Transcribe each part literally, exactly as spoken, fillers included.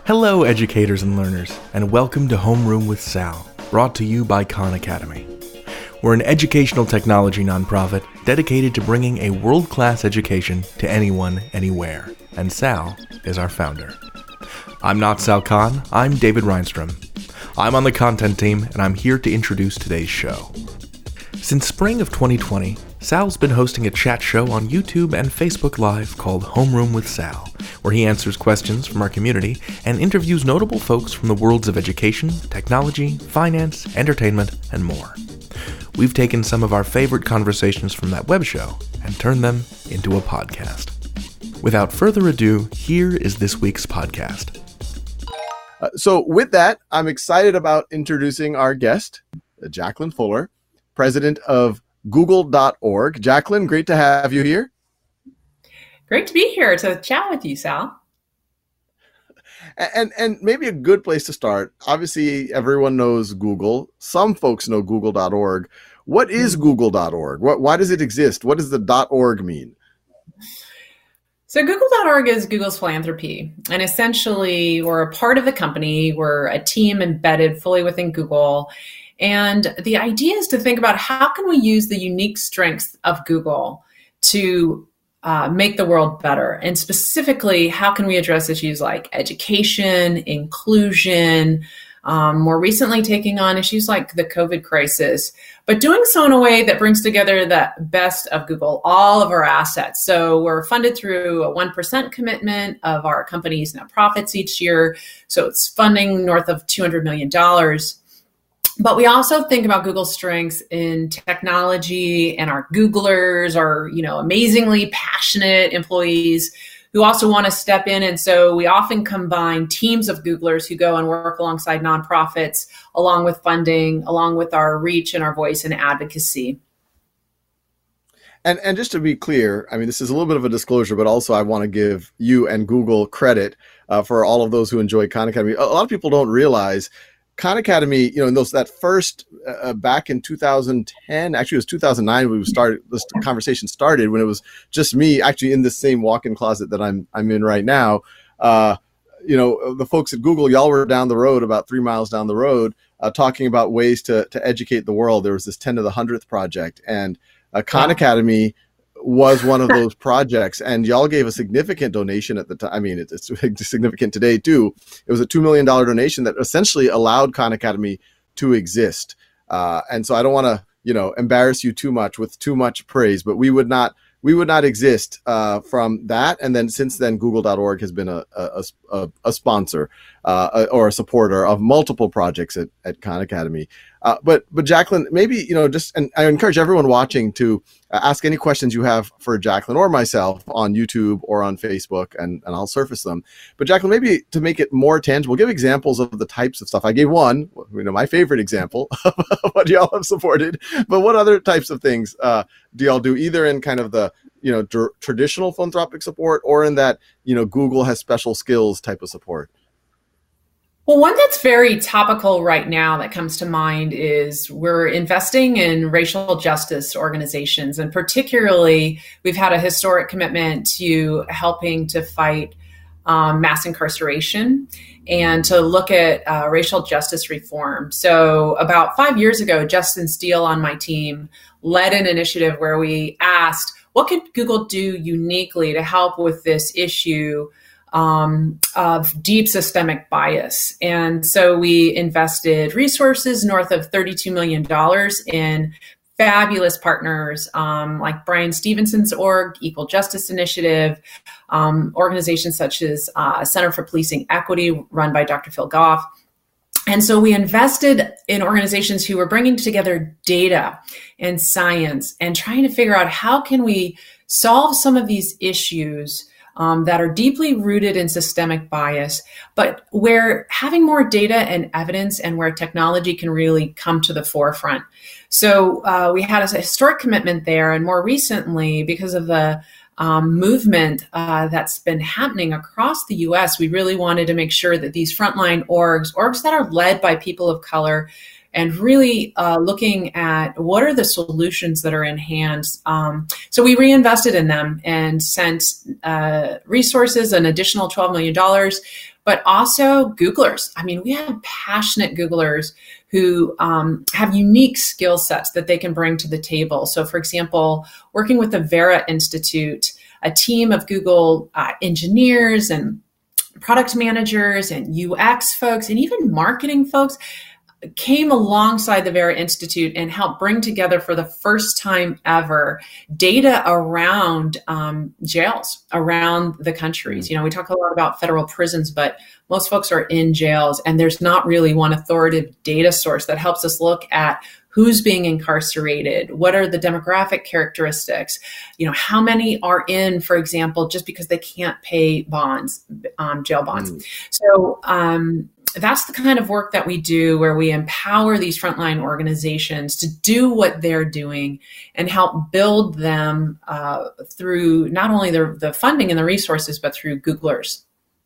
Hello, educators and learners, and welcome to Homeroom with Sal, brought to you by Khan Academy. We're an educational technology nonprofit dedicated to bringing a world-class education to anyone, anywhere, and Sal is our founder. I'm not Sal Khan, I'm David Reinstrom. I'm on the content team, and I'm here to introduce today's show. Since spring of twenty twenty, Sal's been hosting a chat show on YouTube and Facebook Live called Homeroom with Sal, where he answers questions from our community and interviews notable folks from the worlds of education, technology, finance, entertainment, and more. We've taken some of our favorite conversations from that web show and turned them into a podcast. Without further ado, here is this week's podcast. Uh, so with that, I'm excited about introducing our guest, Jacqueline Fuller, president of Google dot org. Jacqueline, great to have you here. Great to be here to chat with you, Sal. And and maybe a good place to start. Obviously, everyone knows Google. Some folks know Google dot org. What is Google dot org? What, why does it exist? What does the .org mean? So Google dot org is Google's philanthropy. And essentially, we're a part of the company. We're a team embedded fully within Google. And the idea is to think about how can we use the unique strengths of Google to uh, make the world better? And specifically, how can we address issues like education, inclusion, um, more recently taking on issues like the COVID crisis, but doing so in a way that brings together the best of Google, all of our assets. So we're funded through a one percent commitment of our company's net profits each year. So it's funding north of two hundred million dollars. But we also think about Google's strengths in technology, and our Googlers are, you know, amazingly passionate employees who also want to step in. And so we often combine teams of Googlers who go and work alongside nonprofits, along with funding, along with our reach and our voice and advocacy. And and just to be clear, I mean, this is a little bit of a disclosure, but also I want to give you and Google credit uh, for all of those who enjoy Khan Academy. A lot of people don't realize Khan Academy, you know, in those that first uh, back in two thousand ten, actually it was two thousand nine when we started. This conversation started when it was just me, actually in this same walk-in closet that I'm I'm in right now. Uh, you know, the folks at Google, y'all were down the road, about three miles down the road, uh, talking about ways to to educate the world. There was this ten to the hundredth project, and uh, Khan wow. Academy was one of those projects, and y'all gave a significant donation at the time. I mean, it's, it's significant today too. It was a two million dollars donation that essentially allowed Khan Academy to exist. Uh, and so I don't want to, you know, embarrass you too much with too much praise, but we would not, we would not exist uh, from that. And then since then, Google dot org has been a, a, a, a sponsor uh, or a supporter of multiple projects at, at Khan Academy. Uh, but, but Jacqueline, maybe, you know, just, and I encourage everyone watching to uh, ask any questions you have for Jacqueline or myself on YouTube or on Facebook, and, and I'll surface them. But Jacqueline, maybe to make it more tangible, give examples of the types of stuff. I gave one, you know, my favorite example of what y'all have supported, but what other types of things uh, do y'all do, either in kind of the, you know, tr- traditional philanthropic support, or in that, you know, Google has special skills type of support? Well, one that's very topical right now that comes to mind is we're investing in racial justice organizations. And particularly, we've had a historic commitment to helping to fight um, mass incarceration and to look at uh, racial justice reform. So about five years ago, Justin Steele on my team led an initiative where we asked, what could Google do uniquely to help with this issue Um, of deep systemic bias? And so we invested resources north of thirty-two million dollars in fabulous partners um, like Brian Stevenson's org, Equal Justice Initiative, um, organizations such as uh, Center for Policing Equity, run by Doctor Phil Goff. And so we invested in organizations who were bringing together data and science and trying to figure out how can we solve some of these issues Um, that are deeply rooted in systemic bias, but where having more data and evidence and where technology can really come to the forefront. So uh, we had a historic commitment there. And more recently, because of the um, movement uh, that's been happening across the U S, we really wanted to make sure that these frontline orgs, orgs that are led by people of color and really uh, looking at what are the solutions that are in hand. Um, so we reinvested in them and sent uh, resources, an additional twelve million dollars, but also Googlers. I mean, we have passionate Googlers who um, have unique skill sets that they can bring to the table. So for example, working with the Vera Institute, a team of Google uh, engineers and product managers and U X folks and even marketing folks came alongside the Vera Institute and helped bring together for the first time ever data around um, jails around the countries. You know, we talk a lot about federal prisons, but most folks are in jails, and there's not really one authoritative data source that helps us look at who's being incarcerated, what are the demographic characteristics, you know, how many are in, for example, just because they can't pay bonds, um, jail bonds. Mm. So um, that's the kind of work that we do, where we empower these frontline organizations to do what they're doing and help build them uh, through not only the, the funding and the resources, but through Googlers.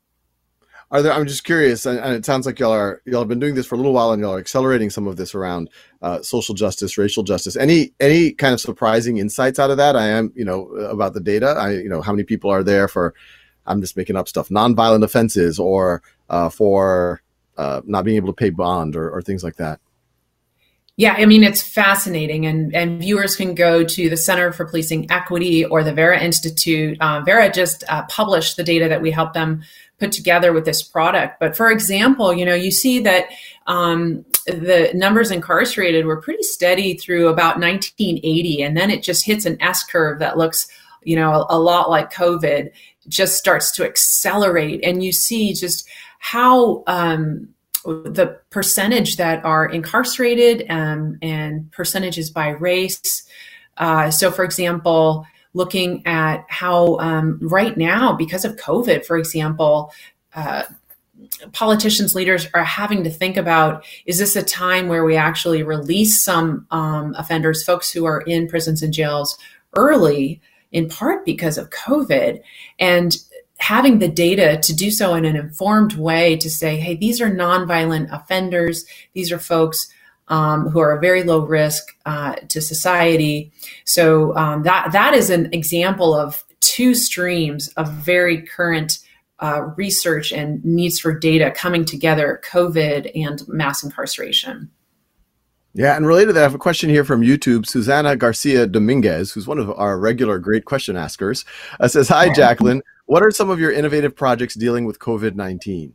Are there, I'm just curious, and, and it sounds like y'all are y'all have been doing this for a little while, and y'all are accelerating some of this around uh, social justice, racial justice. Any any kind of surprising insights out of that? I am, you know, about the data. I, you know, how many people are there for? I'm just making up stuff. Nonviolent offenses, or uh, for uh, not being able to pay bond, or, or things like that. Yeah, I mean, it's fascinating, and, and viewers can go to the Center for Policing Equity or the Vera Institute. Uh, Vera just uh, published the data that we helped them put together with this product. But for example, you know, you see that um, the numbers incarcerated were pretty steady through about nineteen eighty, and then it just hits an S curve that looks, you know, a, a lot like COVID. It just starts to accelerate, and you see just how um, the percentage that are incarcerated um, and percentages by race. Uh, so, for example, looking at how um, right now, because of COVID, for example, uh, politicians, leaders are having to think about, is this a time where we actually release some um, offenders, folks who are in prisons and jails early, in part because of COVID, and having the data to do so in an informed way to say, hey, these are nonviolent offenders. These are folks um, who are a very low risk uh, to society. So um, that that is an example of two streams of very current uh, research and needs for data coming together, COVID and mass incarceration. Yeah, and related to that, I have a question here from YouTube. Susana Garcia Dominguez, who's one of our regular great question askers, uh, says, hi, Jacqueline. What are some of your innovative projects dealing with COVID nineteen?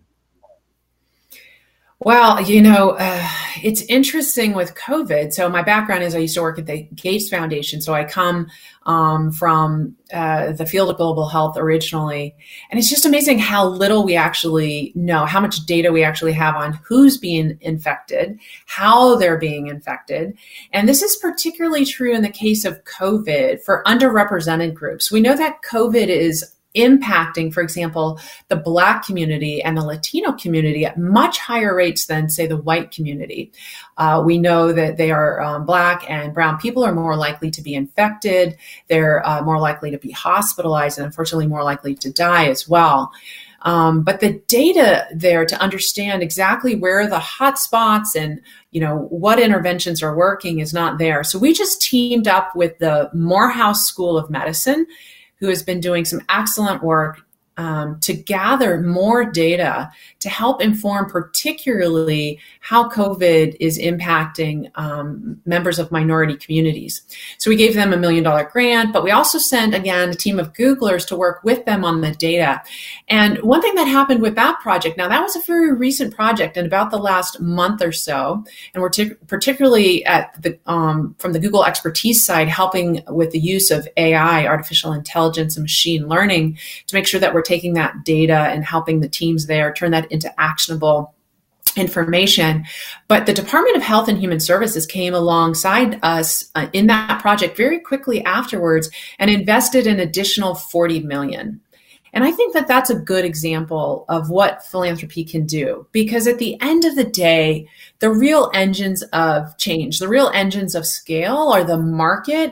Well, you know, uh, it's interesting with COVID. So my background is I used to work at the Gates Foundation. So I come um, from uh, the field of global health originally. And it's just amazing how little we actually know, how much data we actually have on who's being infected, how they're being infected. And this is particularly true in the case of COVID for underrepresented groups. We know that COVID is impacting, for example, the Black community and the Latino community at much higher rates than, say, the white community. Uh, we know that they are um, Black and brown people are more likely to be infected. They're uh, more likely to be hospitalized and unfortunately more likely to die as well. Um, but the data there to understand exactly where the hot spots and, you know, what interventions are working is not there. So we just teamed up with the Morehouse School of Medicine, who has been doing some excellent work um, to gather more data to help inform particularly how COVID is impacting um, members of minority communities. So we gave them a million dollar grant, but we also sent, again, a team of Googlers to work with them on the data. And one thing that happened with that project, now that was a very recent project in about the last month or so, and we're t- particularly at the um, from the Google expertise side, helping with the use of A I, artificial intelligence and machine learning, to make sure that we're taking that data and helping the teams there turn that into actionable information. But the Department of Health and Human Services came alongside us uh, in that project very quickly afterwards and invested an additional forty million dollars. And I think that that's a good example of what philanthropy can do, because at the end of the day, the real engines of change, the real engines of scale are the market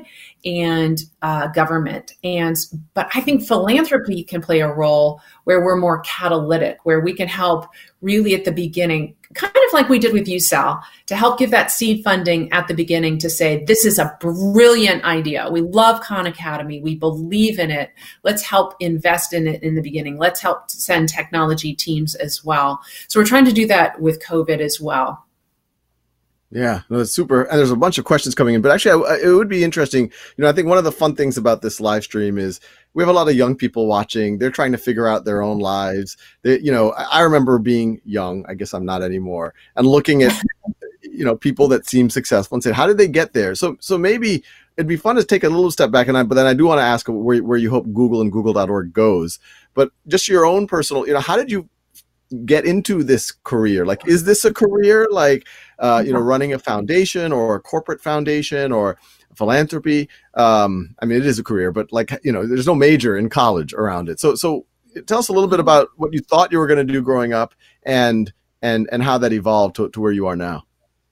and uh, government. And but I think philanthropy can play a role where we're more catalytic, where we can help really at the beginning, kind of like we did with you, Sal, to help give that seed funding at the beginning to say, this is a brilliant idea. We love Khan Academy. We believe in it. Let's help invest in it in the beginning. Let's help send technology teams as well. So we're trying to do that with COVID as well. Yeah, no, that's super. And there's a bunch of questions coming in, but actually I, it would be interesting. You know, I think one of the fun things about this live stream is we have a lot of young people watching. They're trying to figure out their own lives. They, you know, I remember being young, I guess I'm not anymore, and looking at, you know, people that seem successful and say, how did they get there? So, so maybe it'd be fun to take a little step back. And I, but then I do want to ask where, where you hope Google and Google dot org goes, but just your own personal, you know, how did you get into this career? Like, is this a career, like, uh, you know, running a foundation or a corporate foundation or philanthropy? Um, I mean, it is a career, but like, you know, there's no major in college around it. So, so tell us a little bit about what you thought you were going to do growing up and, and, and how that evolved to, to where you are now.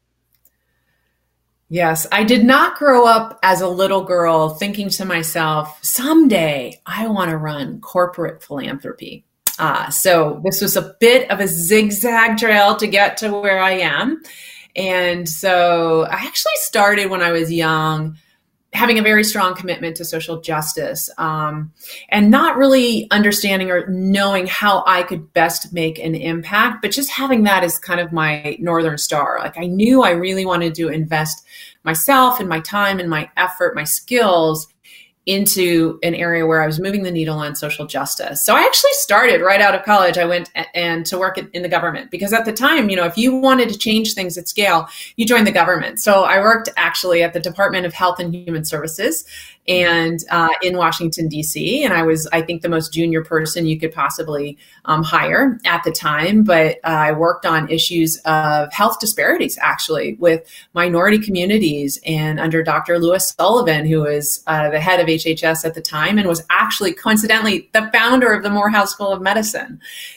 Yes, I did not grow up as a little girl thinking to myself, someday I want to run corporate philanthropy. Uh, so this was a bit of a zigzag trail to get to where I am. And so I actually started when I was young, having a very strong commitment to social justice, um, and not really understanding or knowing how I could best make an impact, but just having that as kind of my Northern Star. Like, I knew I really wanted to invest myself and my time and my effort, my skills into an area where I was moving the needle on social justice. So I actually started right out of college. I went a- and to work in the government, because at the time, you know, if you wanted to change things at scale, you joined the government. So I worked actually at the Department of Health and Human Services and uh, in Washington, D C. And I was, I think, the most junior person you could possibly um, hire at the time. But uh, I worked on issues of health disparities, actually, with minority communities, and under Doctor Lewis Sullivan, who was uh, the head of H H S at the time and was actually, coincidentally, the founder of the Morehouse School of Medicine.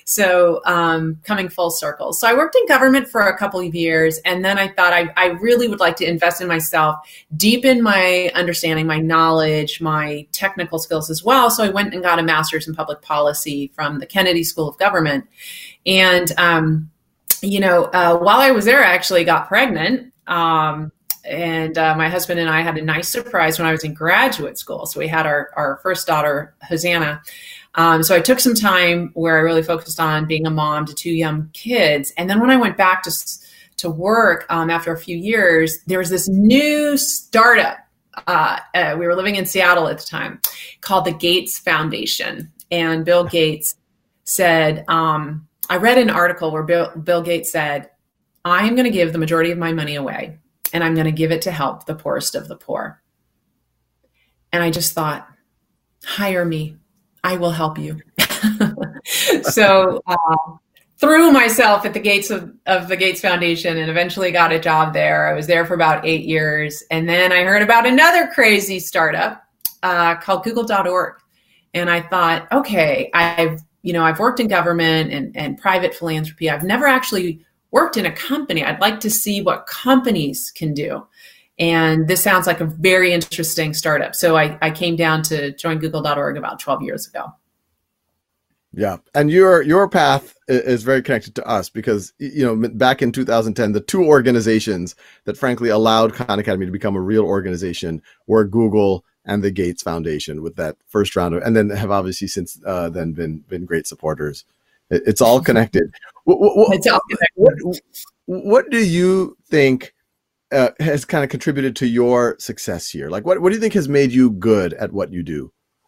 So um, coming full circle. So I worked in government for a couple of years. And then I thought I, I really would like to invest in myself, deepen my understanding, my knowledge, my technical skills as well. So I went and got a master's in public policy from the Kennedy School of Government. And, um, you know, uh, while I was there, I actually got pregnant. Um, and uh, my husband and I had a nice surprise when I was in graduate school. So we had our, our first daughter, Hosanna. Um, so I took some time where I really focused on being a mom to two young kids. And then when I went back to, to work um, after a few years, there was this new startup. Uh, uh, we were living in Seattle at the time, called the Gates Foundation. And Bill Gates said, um, I read an article where Bill, Bill Gates said, I am going to give the majority of my money away, and I'm going to give it to help the poorest of the poor. And I just thought, hire me. I will help you. So uh, threw myself at the gates of, of the Gates Foundation and eventually got a job there. I was there for about eight years. And then I heard about another crazy startup uh, called Google dot org. And I thought, okay, I've, you know, I've worked in government and, and private philanthropy. I've never actually worked in a company. I'd like to see what companies can do. And this sounds like a very interesting startup. So I, I came down to join Google dot org about twelve years ago. Yeah. And your your path is very connected to us because, you know, back in two thousand ten, the two organizations that frankly allowed Khan Academy to become a real organization were Google and the Gates Foundation, with that first round of, and then have obviously since uh, then been been great supporters. It, it's all connected. What, what, It's all connected. What, what do you think uh, has kind of contributed to your success here? Like, what, what do you think has made you good at what you do?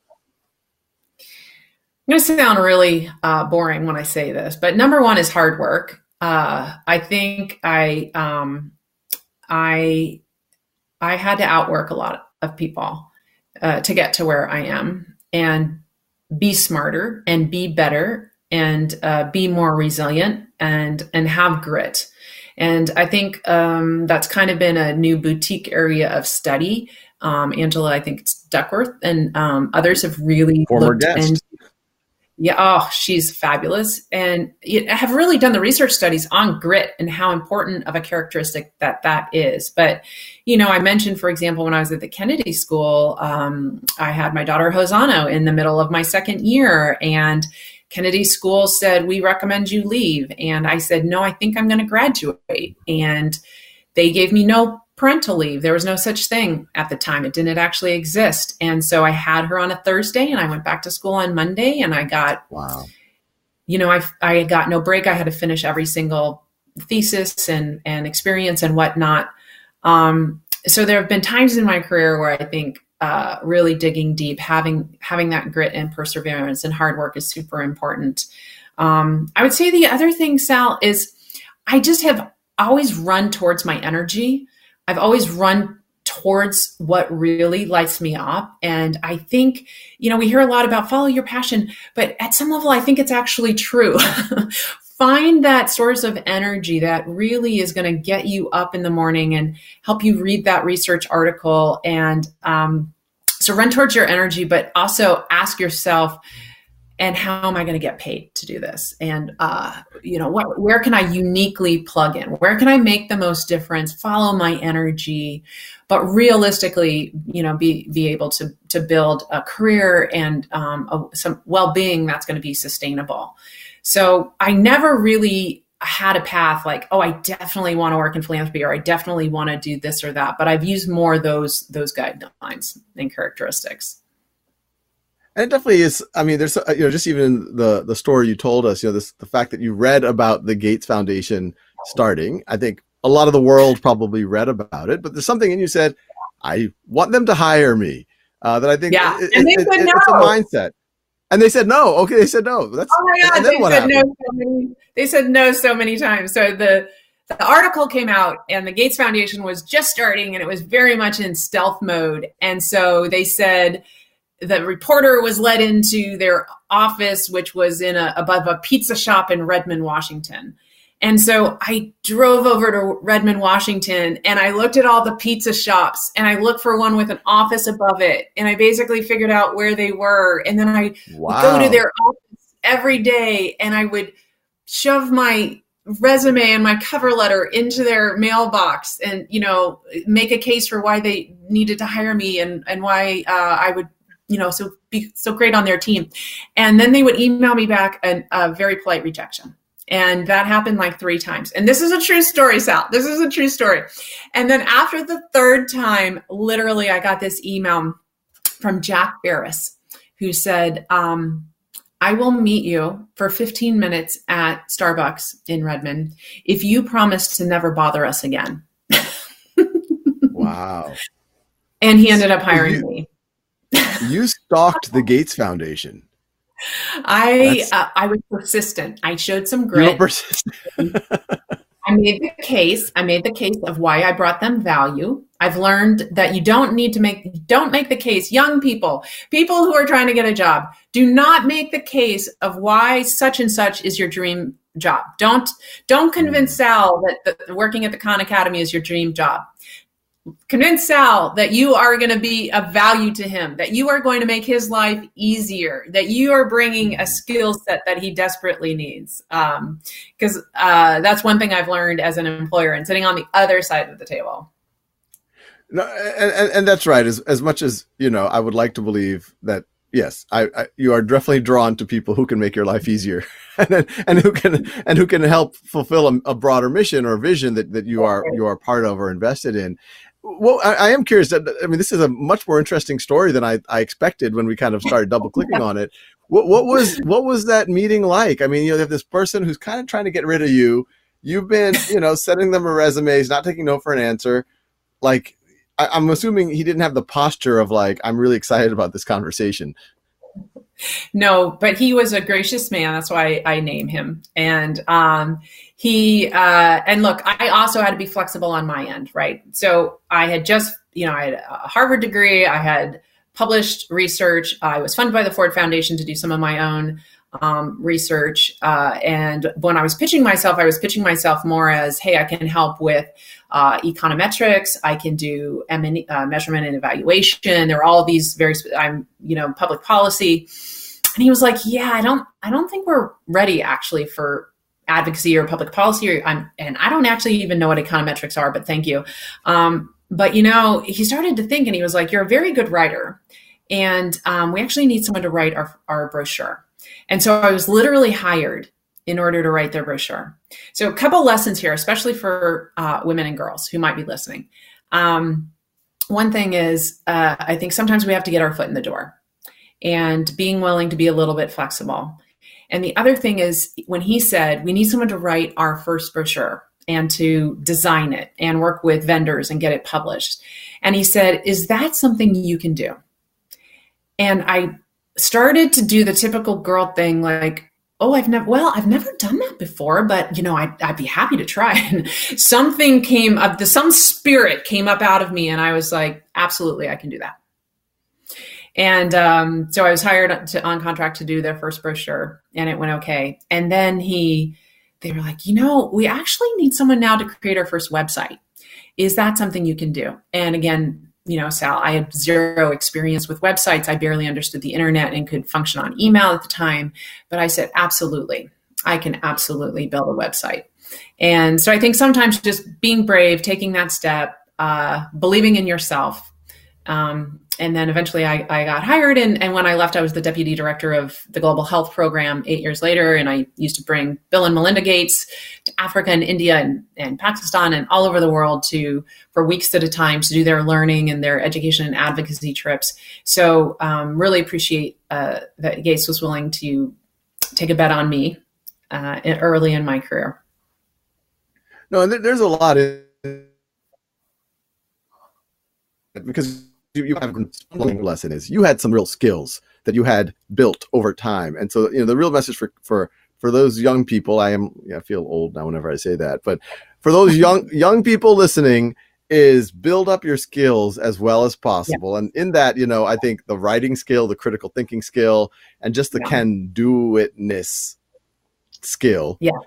I'm going to sound really uh, boring when I say this, but number one is hard work. Uh, I think I, um, I, I had to outwork a lot of people uh, to get to where I am, and be smarter and be better and uh, be more resilient and and have grit. And I think um, that's kind of been a new boutique area of study. Um, Angela, I think it's Duckworth and um, others have really Former looked guest. into. Yeah, oh, she's fabulous. And I have really done the research studies on grit and how important of a characteristic that that is. But, you know, I mentioned, for example, when I was at the Kennedy School, um, I had my daughter Hosanna in the middle of my second year, and Kennedy School said, we recommend you leave. And I said, no, I think I'm going to graduate. And they gave me no parental leave. There was no such thing at the time. It didn't actually exist. And so I had her on a Thursday and I went back to school on Monday, and I got, wow, you know, I, I got no break. I had to finish every single thesis and, and experience and whatnot. Um, so there have been times in my career where I think uh, really digging deep, having, having that grit and perseverance and hard work is super important. Um, I would say the other thing, Sal, is I just have always run towards my energy. I've always run towards what really lights me up. And I think, you know, we hear a lot about follow your passion, but at some level, I think it's actually true. Find that source of energy that really is going to get you up in the morning and help you read that research article. And um, so run towards your energy, but also ask yourself, and how am I going to get paid to do this? And, uh, you know, what, where can I uniquely plug in? Where can I make the most difference? Follow my energy, but realistically, you know, be, be able to, to build a career and um, a, some well-being that's going to be sustainable. So I never really had a path like, oh, I definitely want to work in philanthropy, or I definitely want to do this or that. But I've used more those, those guidelines and characteristics. And it definitely is. I mean, there's, you know, just even the the story you told us, you know, this, the fact that you read about the Gates Foundation starting, I think a lot of the world probably read about it, but there's something in you said, I want them to hire me. Uh, that I think yeah. it, and they it, said it, no. it's a mindset. And they said no. Okay, they said no. That's, oh my God, and then they what said happened? no so many, they said no so many times. So the the article came out, and the Gates Foundation was just starting, and it was very much in stealth mode. And so they said, the reporter was led into their office, which was in a, above a pizza shop in Redmond, Washington. And so I drove over to Redmond, Washington, and I looked at all the pizza shops, and I looked for one with an office above it. And I basically figured out where they were. And then I Wow. would go to their office every day, and I would shove my resume and my cover letter into their mailbox and, you know, make a case for why they needed to hire me and, and why uh, I would, you know, so be so great on their team. And then they would email me back an, a very polite rejection. And that happened like three times. And this is a true story, Sal. This is a true story. And then after the third time, literally, I got this email from Jack Barris, who said, um, I will meet you for fifteen minutes at Starbucks in Redmond if you promise to never bother us again. Wow. And he ended up hiring you, me. You stalked the Gates Foundation. I uh, I was persistent. I showed some grit. You were persistent. I made the case. I made the case of why I brought them value. I've learned that you don't need to make, don't make the case. Young people, people who are trying to get a job, do not make the case of why such and such is your dream job. Don't, don't convince Sal that the, working at the Khan Academy is your dream job. Convince Sal that you are going to be of value to him, that you are going to make his life easier, that you are bringing a skill set that he desperately needs. Um, because uh, that's one thing I've learned as an employer and sitting on the other side of the table. No, and, and, and that's right. As as much as, you know, I would like to believe that, yes, I, I you are definitely drawn to people who can make your life easier and, and who can and who can help fulfill a, a broader mission or vision that, that you are you are part of or invested in. Well, I, I am curious. That, I mean, this is a much more interesting story than I, I expected when we kind of started double clicking on it. What, what was what was that meeting like? I mean, you know, you have this person who's kind of trying to get rid of you. You've been, you know, sending them a resumes, not taking no for an answer. Like, I, I'm assuming he didn't have the posture of like, I'm really excited about this conversation. No, but he was a gracious man. That's why I name him. And um, he, uh, and look, I also had to be flexible on my end, right? So I had just, you know, I had a Harvard degree. I had published research. I was funded by the Ford Foundation to do some of my own um, research. Uh, and when I was pitching myself, I was pitching myself more as, hey, I can help with uh, econometrics. I can do uh, measurement and evaluation. There are all these very, I'm, you know, public policy. and he was like, yeah, I don't, I don't think we're ready actually for advocacy or public policy. Or I'm, and I don't actually even know what econometrics are, but thank you. Um, but, you know, he started to think and he was like, you're a very good writer. And um, we actually need someone to write our, our brochure. And so I was literally hired in order to write their brochure. So a couple lessons here, especially for uh, women and girls who might be listening. Um, one thing is, uh, I think sometimes we have to get our foot in the door and being willing to be a little bit flexible. And the other thing is when he said, we need someone to write our first brochure and to design it and work with vendors and get it published. And he said, is that something you can do? And I started to do the typical girl thing, like, oh, I've never, well, I've never done that before, but you know, I'd, I'd be happy to try. And something came up, the, some spirit came up out of me. And I was like, absolutely, I can do that. And um, so I was hired to, on contract to do their first brochure, and it went okay. And then he, they were like, you know, we actually need someone now to create our first website. Is that something you can do? And again, you know, Sal, I had zero experience with websites. I barely understood the internet and could function on email at the time. But I said, absolutely, I can absolutely build a website. And so I think sometimes just being brave, taking that step, uh, believing in yourself. Um, and then eventually I, I got hired. And, and when I left, I was the deputy director of the Global Health Program eight years later. And I used to bring Bill and Melinda Gates to Africa and India and, and Pakistan and all over the world to for weeks at a time to do their learning and their education and advocacy trips. So um, really appreciate uh, that Gates was willing to take a bet on me uh, early in my career. No, and there's a lot in because you have a lesson is you had some real skills that you had built over time. And so, you know, the real message for, for, for those young people, I am, I feel old now whenever I say that, but for those young, young people listening is build up your skills as well as possible. Yeah. And in that, you know, I think the writing skill, the critical thinking skill, and just the yeah. can do itness skill. Yeah.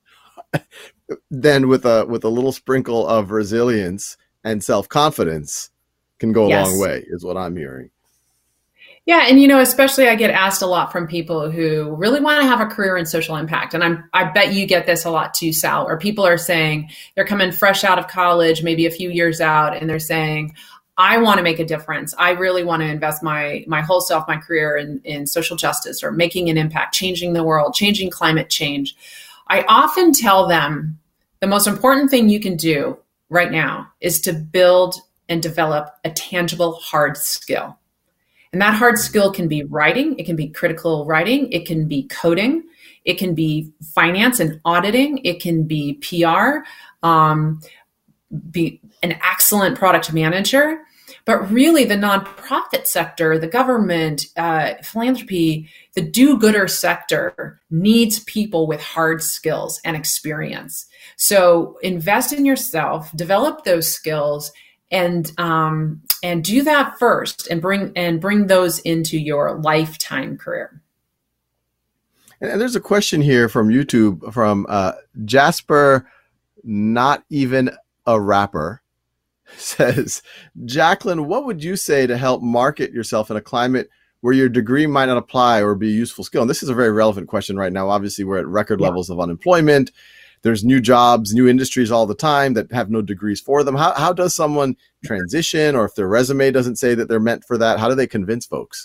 Then with a, with a little sprinkle of resilience and self-confidence, can go a yes. long way is what I'm hearing. Yeah. And, you know, especially I get asked a lot from people who really want to have a career in social impact. And I'm, I bet you get this a lot too, Sal, or people are saying they're coming fresh out of college, maybe a few years out, and they're saying, I want to make a difference. I really want to invest my, my whole self, my career in, in social justice or making an impact, changing the world, changing climate change. I often tell them the most important thing you can do right now is to build and develop a tangible hard skill. And that hard skill can be writing, it can be critical writing, it can be coding, it can be finance and auditing, it can be P R, um, be an excellent product manager. But really the nonprofit sector, the government, uh, philanthropy, the do-gooder sector needs people with hard skills and experience. So invest in yourself, develop those skills, and um, and do that first, and bring and bring those into your lifetime career. And there's a question here from YouTube from uh, Jasper, not even a rapper, says, Jacqueline, what would you say to help market yourself in a climate where your degree might not apply or be a useful skill? And this is a very relevant question right now. Obviously, we're at record yeah. levels of unemployment. There's new jobs, new industries all the time that have no degrees for them. How how does someone transition, or if their resume doesn't say that they're meant for that, how do they convince folks?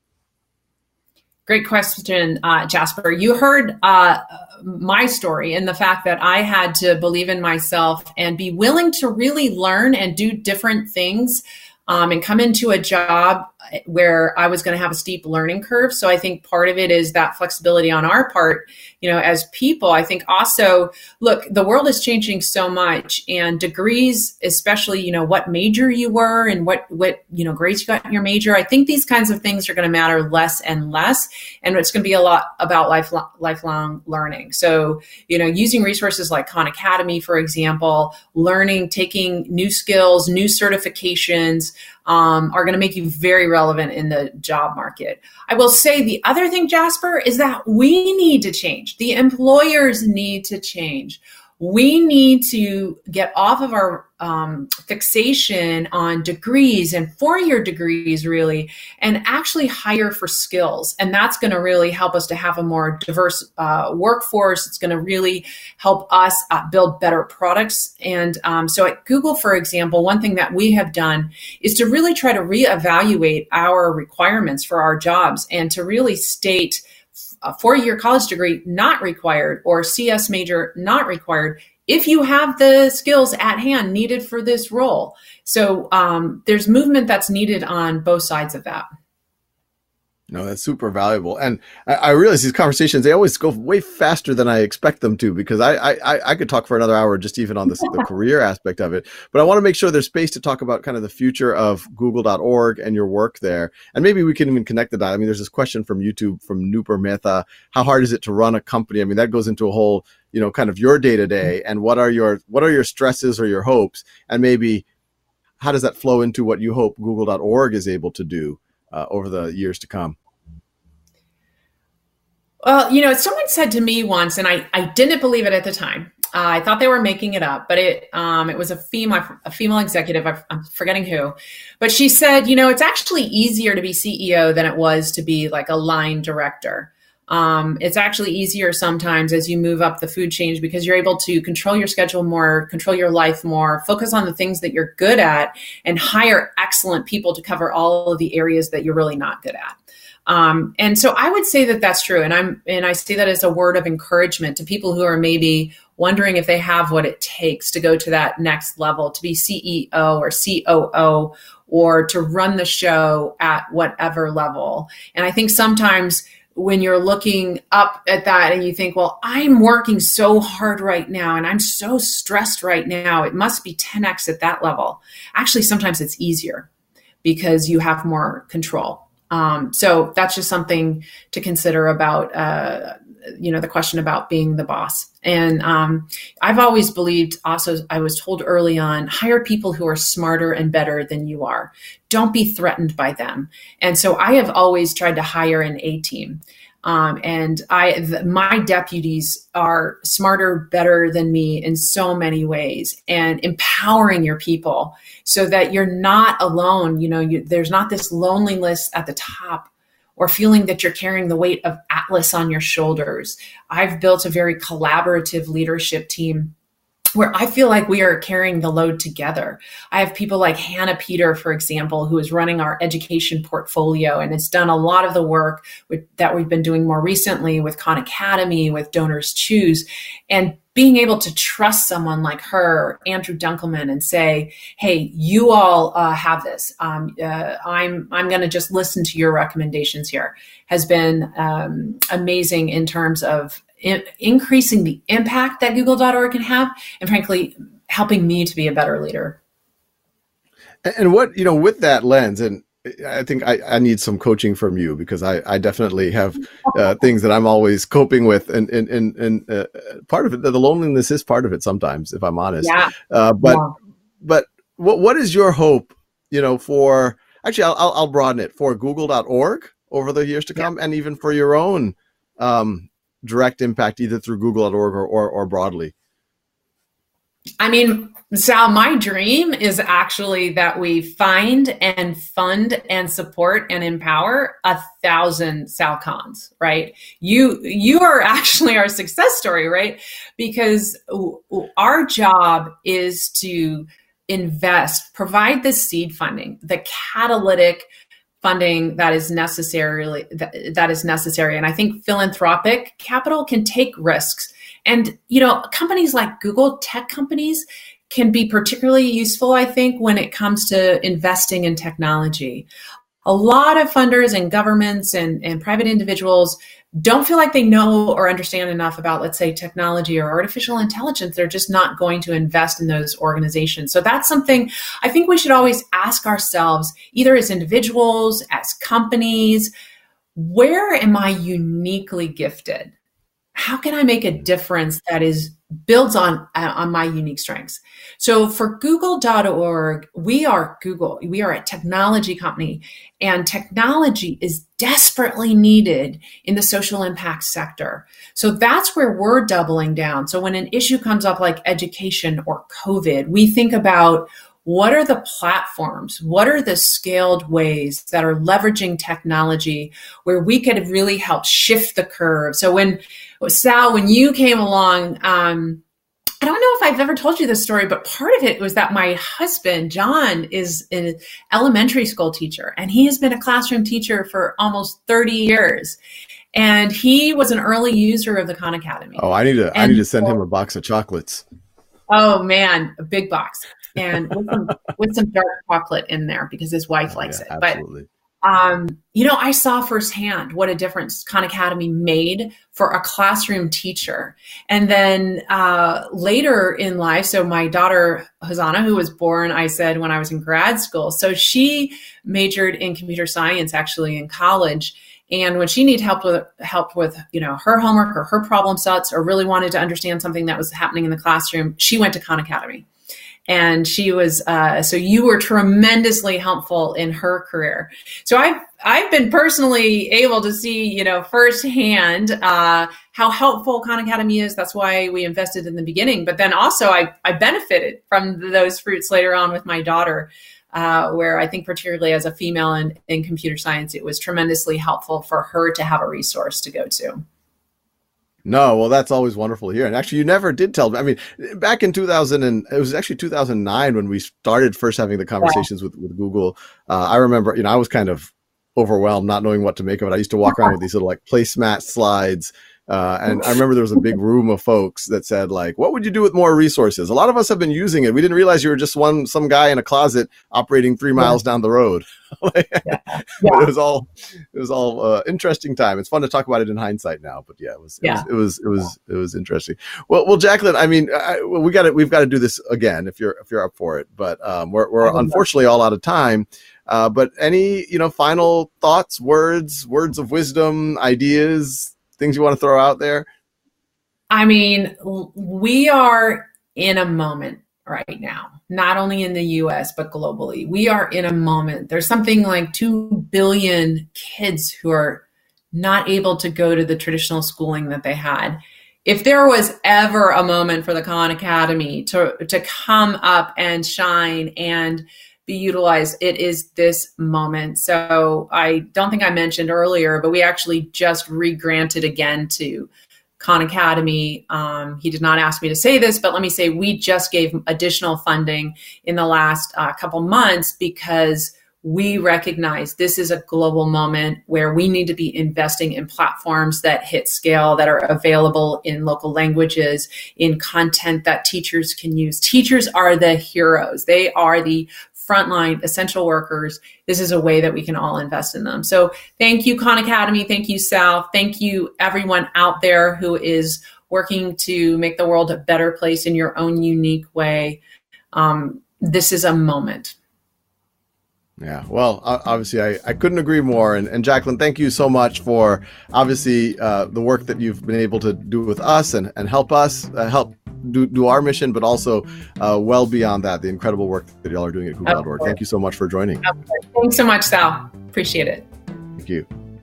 Great question, uh, Jasper. You heard uh, my story and the fact that I had to believe in myself and be willing to really learn and do different things um, and come into a job where I was going to have a steep learning curve. So I think part of it is that flexibility on our part, you know, as people. I think also, look, the world is changing so much, and degrees, especially, you know, what major you were and what, what, you know, grades you got in your major. I think these kinds of things are going to matter less and less. And it's going to be a lot about life, lifelong learning. So, you know, using resources like Khan Academy, for example, learning, taking new skills, new certifications, Um, are going to make you very relevant in the job market. I will say the other thing, Jasper, is that we need to change. The employers need to change. We need to get off of our um, fixation on degrees and four-year degrees, really, and actually hire for skills. And that's going to really help us to have a more diverse uh, workforce. It's going to really help us uh, build better products. And um, so at Google, for example, one thing that we have done is to really try to reevaluate our requirements for our jobs and to really state a four-year college degree not required or C S major not required if you have the skills at hand needed for this role. So um, there's movement that's needed on both sides of that. No, that's super valuable. And I, I realize these conversations, they always go way faster than I expect them to, because I I, I could talk for another hour just even on this, the career aspect of it. But I want to make sure there's space to talk about kind of the future of google dot org and your work there. And maybe we can even connect the dot. I mean, there's this question from YouTube from Nooper Metha. How hard is it to run a company? I mean, that goes into a whole, you know, kind of your day to day, and what are your what are your stresses or your hopes, and maybe how does that flow into what you hope google dot org is able to do uh, over the years to come? Well, you know, someone said to me once, and I, I didn't believe it at the time. Uh, I thought they were making it up, but it um, it was a female a female executive. I'm forgetting who, but she said, you know, it's actually easier to be C E O than it was to be like a line director. Um, it's actually easier sometimes as you move up the food chain because you're able to control your schedule more, control your life more, focus on the things that you're good at, and hire excellent people to cover all of the areas that you're really not good at. Um, and so I would say that that's true. And I'm, and I say that as a word of encouragement to people who are maybe wondering if they have what it takes to go to that next level, to be C E O or C O O, or to run the show at whatever level. And I think sometimes when you're looking up at that and you think, well, I'm working so hard right now and I'm so stressed right now, it must be ten X at that level. Actually, sometimes it's easier because you have more control. Um, so that's just something to consider about, uh, you know, the question about being the boss. And um, I've always believed also, I was told early on, hire people who are smarter and better than you are. Don't be threatened by them. And so I have always tried to hire an A team. Um, and I, th- my deputies are smarter, better than me in so many ways, and empowering your people so that you're not alone. You know, you, there's not this loneliness at the top or feeling that you're carrying the weight of Atlas on your shoulders. I've built a very collaborative leadership team where I feel like we are carrying the load together. I have people like Hannah Peter, for example, who is running our education portfolio and has done a lot of the work with, that we've been doing more recently with Khan Academy, with Donors Choose, and being able to trust someone like her, Andrew Dunkelman, and say, hey, you all uh, have this. Um, uh, I'm, I'm going to just listen to your recommendations here, has been um, amazing in terms of in- increasing the impact that google dot org can have, and frankly, helping me to be a better leader. And what, you know, with that lens, and I think I, I need some coaching from you, because I, I definitely have uh, things that I'm always coping with. And, and, and, and uh, part of it, the loneliness is part of it sometimes, if I'm honest. Yeah. Uh, but, yeah. but what, what is your hope, you know, for, actually, I'll, I'll, I'll broaden it, for google dot org over the years to come, yeah. and even for your own um, direct impact, either through google dot org or, or, or broadly? I mean, Sal, my dream is actually that we find and fund and support and empower a thousand Sal Khans, right? You, you are actually our success story, right? Because our job is to invest, provide the seed funding, the catalytic funding that is necessarily that, that is necessary. And I think philanthropic capital can take risks. And, you know, companies like Google, tech companies, can be particularly useful, I think, when it comes to investing in technology. A lot of funders and governments and, and private individuals don't feel like they know or understand enough about, let's say, technology or artificial intelligence. They're just not going to invest in those organizations. So that's something I think we should always ask ourselves, either as individuals, as companies, where am I uniquely gifted? how can I make a difference that is builds on uh, on my unique strengths? So for Google dot org, we are Google. We are a technology company, and technology is desperately needed in the social impact sector. So that's where we're doubling down. So when an issue comes up like education or COVID, we think about what are the platforms? What are the scaled ways that are leveraging technology where we could really help shift the curve? So when, Sal, when you came along, um, I don't know if I've ever told you this story, but part of it was that my husband, John, is an elementary school teacher, and he has been a classroom teacher for almost thirty years. And he was an early user of the Khan Academy. Oh, I need to, and I need to send him a box of chocolates. Oh man, a big box. And with some, with some dark chocolate in there because his wife Oh, likes yeah, it. absolutely. But, um, you know, I saw firsthand what a difference Khan Academy made for a classroom teacher. And then uh, later in life, so my daughter, Hosanna, who was born, I said, when I was in grad school. So she majored in computer science actually in college. And when she needed help with help with, you know, her homework or her problem sets, or really wanted to understand something that was happening in the classroom, she went to Khan Academy. And she was, uh, so you were tremendously helpful in her career. So I've, I've been personally able to see, you know, firsthand uh, how helpful Khan Academy is. That's why we invested in the beginning. But then also I, I benefited from those fruits later on with my daughter, uh, where I think particularly as a female in, in computer science, it was tremendously helpful for her to have a resource to go to. No, well, that's always wonderful to hear. And actually, you never did tell me. I mean, back in two thousand, and it was actually two thousand nine when we started first having the conversations with, with Google. Uh, I remember, you know, I was kind of overwhelmed, not knowing what to make of it. I used to walk around with these little like placemat slides. Uh, and I remember there was a big room of folks that said, like, what would you do with more resources? A lot of us have been using it. We didn't realize you were just one, some guy in a closet operating three miles down the road. like, yeah. Yeah. It was all, it was all uh, interesting time. It's fun to talk about it in hindsight now, but yeah, it was, it yeah. was, it was, it was, it was interesting. Well, well, Jacqueline, I mean, I, well, we got to, we've got to do this again if you're, if you're up for it, but um, we're, we're unfortunately all out of time. Uh, but any, you know, final thoughts, words, words of wisdom, ideas, things you want to throw out there? I mean, we are in a moment right now, not only in the U S, but globally. We are in a moment. There's something like two billion kids who are not able to go to the traditional schooling that they had. If there was ever a moment for the Khan Academy to, to come up and shine and be utilized, it is this moment. So I don't think I mentioned earlier, but we actually just re-granted again to Khan Academy. Um, he did not ask me to say this, but let me say we just gave additional funding in the last uh, couple months because we recognize this is a global moment where we need to be investing in platforms that hit scale, that are available in local languages, in content that teachers can use. Teachers are the heroes. They are the frontline essential workers. This is a way that we can all invest in them. So thank you, Khan Academy. Thank you, Sal. Thank you, everyone out there who is working to make the world a better place in your own unique way. Um, this is a moment. Yeah, well, obviously, I, I couldn't agree more. And, and Jacqueline, thank you so much for obviously uh, the work that you've been able to do with us and, and help us uh, help do, do our mission, but also uh, well beyond that, the incredible work that y'all are doing at Google dot org. Thank you so much for joining. Thanks so much, Sal. Appreciate it. Thank you.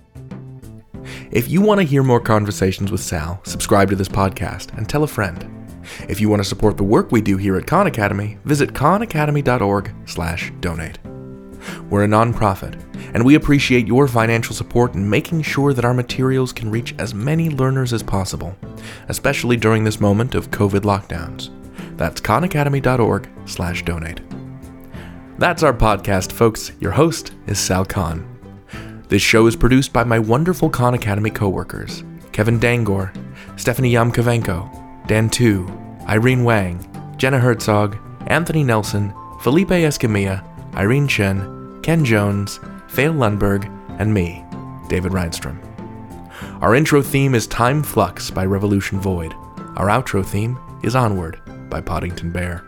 If you want to hear more conversations with Sal, subscribe to this podcast and tell a friend. If you want to support the work we do here at Khan Academy, visit khan academy dot org slash donate. We're a nonprofit, and we appreciate your financial support in making sure that our materials can reach as many learners as possible, especially during this moment of COVID lockdowns. That's khan academy dot org slash donate. That's our podcast, folks. Your host is Sal Khan. This show is produced by my wonderful Khan Academy coworkers, Kevin Dangor, Stephanie Yamkovenko, Dan Tu, Irene Wang, Jenna Herzog, Anthony Nelson, Felipe Escamilla, Irene Chen, Ken Jones, Faye Lundberg, and me, David Reinstrom. Our intro theme is Time Flux by Revolution Void. Our outro theme is Onward by Poddington Bear.